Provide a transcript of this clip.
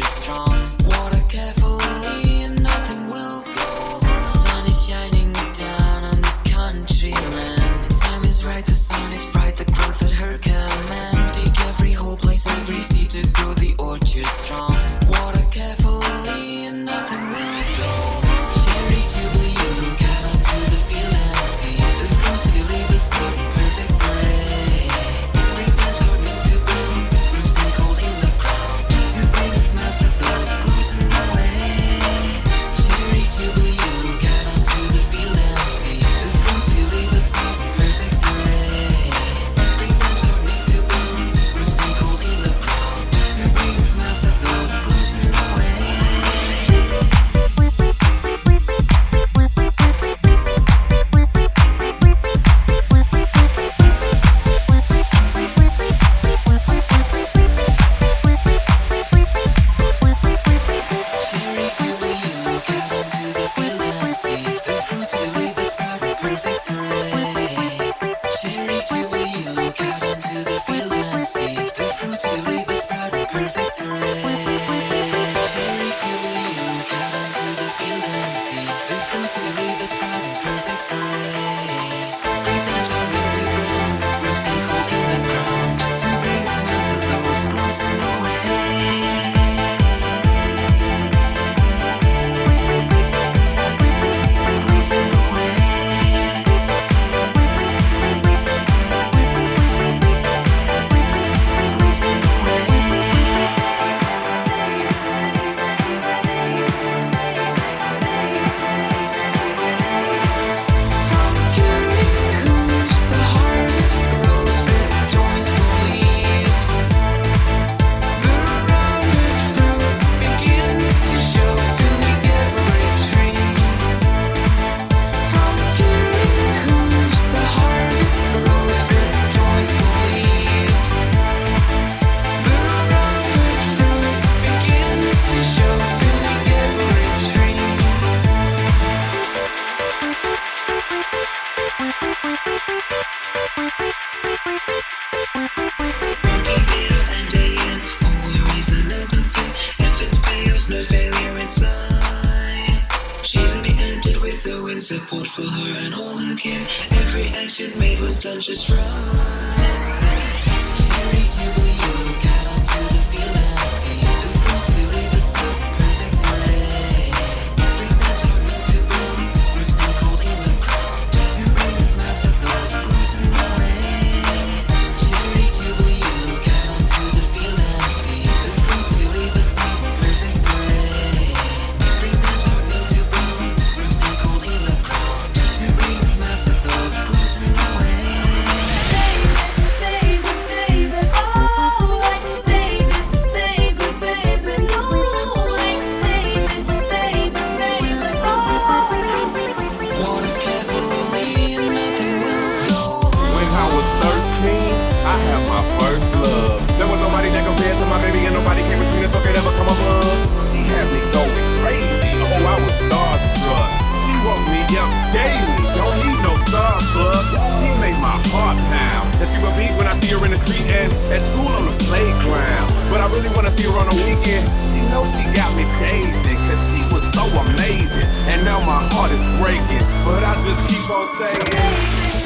orchard strong. Water carefully and nothing will go wrong. The sun is shining down on this country land. Time is right, the sun is bright, the growth at her command. Dig every hole, place every seed to grow the orchard strong. Water carefully and nothing will go wrong. Cherry jubilee, look out onto the field and see the fruit to leave us good, perfect array. Brings them talking to bloom, roots stay cold in the ground to bring the smells of those closing away. Cherry jubilee, look out onto the field and see the fruit to leave us good, perfect array. Brings them talking to bloom, roots stay cold in the ground to bring the smells of those closing away. Cherry jubilee, look out onto the field and see the fruit to leave us proud, perfect array. Cherry jubilee, look out onto the field and see the fruit to leave us proud, perfect array. Cherry jubilee, look out onto the field and see the fruit to leave us proud, perfect array. Brings them talking to grow, roots stay cold in the ground to bring the smells of those closing away. Closing away. Closing From curing hooves, the harvest grows, red joins the leaves. The rounded fruit begins to show, filling every tree. From curing hooves, the harvest grows, red joins the leaves. The rounded fruit begins to show, filling every tree. Working day out and day in, all worries are nothing. If it's chaos, no failure inside. She's in the ended with the wind, support for her and all her kin. Every action made was done just right. Cherry jubilee, look out onto the field and see the fruit to leave us good, perfect array. Brings them talking to bloom, roots stay cold in the ground to bring the smells of those closing away. Cherry jubilee, look out onto the field and see the fruit to leave us good, perfect array. Brings them talking to bloom, roots stay cold in the ground to bring the smells of those closing away. Water carefully and nothing will go wrong. When I was 13, I had my first love. There was nobody that compared to my baby, and nobody came between us or could ever come above. She had me going crazy, oh, I was starstruck. She woke me up daily, don't need no Starbucks. She made my heart pound and skip a beat when I see her in the street and at school on the playground. But I really wanna see her on the weekend. She knows she got me dazing, cause she was so amazing. And now my heart is breaking, but I just keep on saying